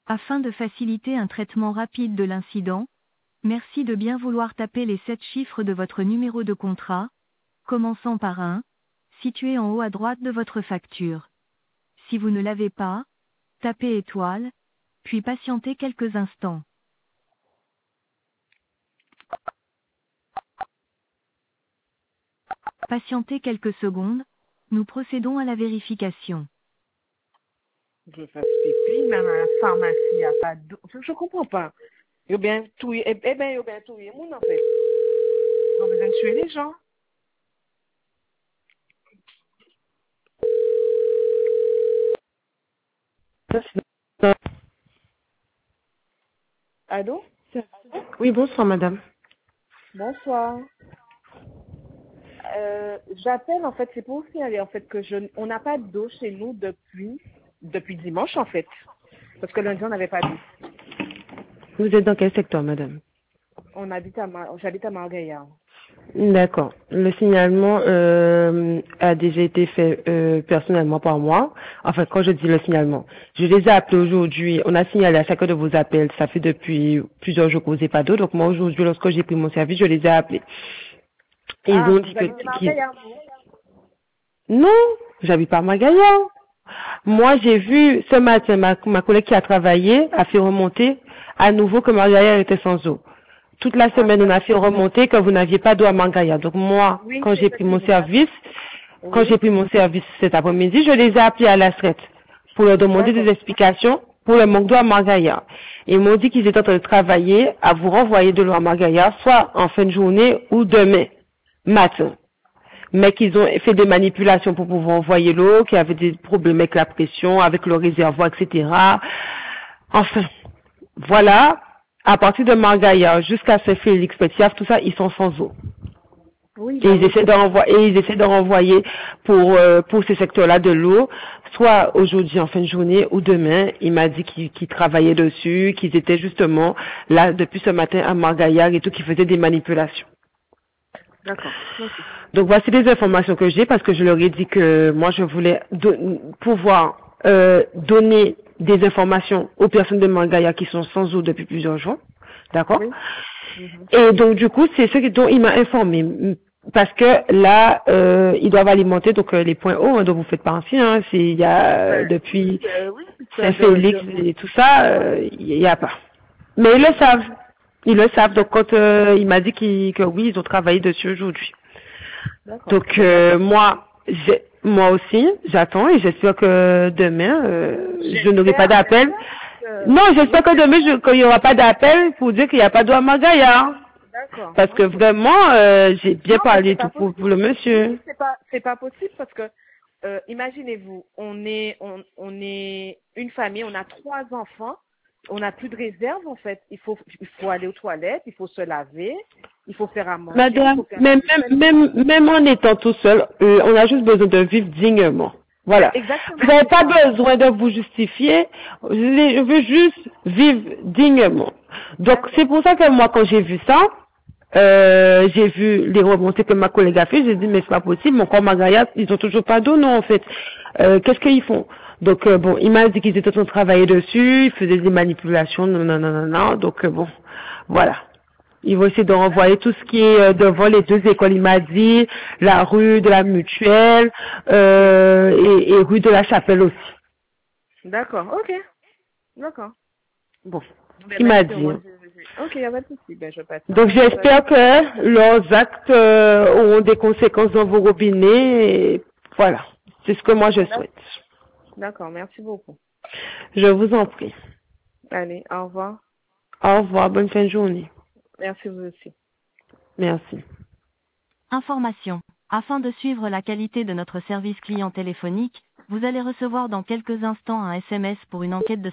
Afin de faciliter un traitement rapide de l'incident, merci de bien vouloir taper les 7 chiffres de votre numéro de contrat, commençant par 1, situé en haut à droite de votre facture. Si vous ne l'avez pas, tapez étoile, puis patientez quelques instants. Patientez quelques secondes, nous procédons à la vérification. Je fais pipi, mais dans la pharmacie, il n'y a pas d'eau. Je ne comprends pas. Ils ont bien tué, ils ont bien tué les gens, en fait. Ils ont besoin de tuer les gens. Allô? Oui, bonsoir, madame. Bonsoir. J'appelle, en fait, c'est pour signaler, en fait, que on n'a pas d'eau chez nous depuis dimanche, en fait. Parce que lundi, on n'avait pas d'eau. Vous êtes dans quel secteur, madame? J'habite à Margaillard. D'accord. Le signalement a déjà été fait personnellement par moi. Enfin, quand je dis le signalement, je les ai appelés aujourd'hui. On a signalé à chacun de vos appels. Ça fait depuis plusieurs jours que vous n'avez pas d'eau. Donc moi, aujourd'hui, lorsque j'ai pris mon service, je les ai appelés. Et ils ont dit Vous habitez à Margaillard, vous? Non, j'habite pas à Margaillard. Moi, j'ai vu ce matin, ma collègue qui a travaillé a fait remonter à nouveau que Margaillard était sans eau. Toute la semaine, on a fait remonter que vous n'aviez pas d'eau à Margaillard. Donc moi, Oui, quand j'ai pris mon service, oui. cet après-midi, je les ai appelés à la traite pour leur demander des explications pour le manque d'eau à Margaillard. Ils m'ont dit qu'ils étaient en train de travailler à vous renvoyer de l'eau à Margaillard, soit en fin de journée ou demain matin. Mais qu'ils ont fait des manipulations pour pouvoir envoyer l'eau, qu'il y avait des problèmes avec la pression, avec le réservoir, etc. Enfin, voilà. À partir de Margaillard jusqu'à Saint-Félix, Petit-Havre, tout ça, ils sont sans eau. Oui, Et ils essaient de renvoyer pour ces secteurs-là de l'eau, soit aujourd'hui en fin de journée ou demain. Il m'a dit qu'ils travaillaient dessus, qu'ils étaient justement là depuis ce matin à Margaillard et tout, qu'ils faisaient des manipulations. D'accord. Donc voici les informations que j'ai parce que je leur ai dit que moi je voulais pouvoir donner des informations aux personnes de Margaillard qui sont sans eau depuis plusieurs jours. D'accord? Oui. Et donc du coup, c'est ce dont il m'a informé. Parce que là, ils doivent alimenter donc les points hauts, dont vous faites partie. Il y a depuis Oui, Saint-Félix et tout ça, il n'y a pas. Mais ils le savent. Ils le savent. Donc quand il m'a dit que oui, ils ont travaillé dessus aujourd'hui. D'accord. Donc moi aussi, j'attends et j'espère que demain, je n'aurai pas d'appel. Non, j'espère que demain, qu'il n'y aura pas d'appel pour dire qu'il n'y a pas d'eau à Margaillard. D'accord. Parce que vraiment, j'ai bien parlé tout pour le monsieur. Oui, c'est pas possible parce que imaginez-vous, on est une famille, on a 3 enfants, on n'a plus de réserve en fait. Il faut aller aux toilettes, il faut se laver, il faut faire à manger. Madame, même en étant tout seul, on a juste besoin de vivre dignement. Voilà. Exactement. Vous n'avez pas besoin de vous justifier. Je veux juste vivre dignement. Donc c'est pour ça que moi, quand j'ai vu ça, j'ai vu les remontées que ma collègue a fait, j'ai dit mais c'est pas possible, mon corps Margaillard, ils ont toujours pas d'eau, non en fait. Qu'est-ce qu'ils font? Donc bon, il m'a dit qu'ils étaient en train de travailler dessus, ils faisaient des manipulations, non, donc bon, voilà. Ils vont essayer de renvoyer tout ce qui est devant les 2 écoles, il m'a dit, la rue de la Mutuelle et rue de la Chapelle aussi. D'accord, ok. D'accord. Bon, il m'a dit. Ok, il n'y a pas de souci. Ben, je passe. Donc j'espère que leurs actes auront des conséquences dans vos robinets. Et voilà, c'est ce que moi je souhaite. D'accord, merci beaucoup. Je vous en prie. Allez, au revoir. Au revoir, bonne fin de journée. Merci vous aussi. Merci. Information. Afin de suivre la qualité de notre service client téléphonique, vous allez recevoir dans quelques instants un SMS pour une enquête de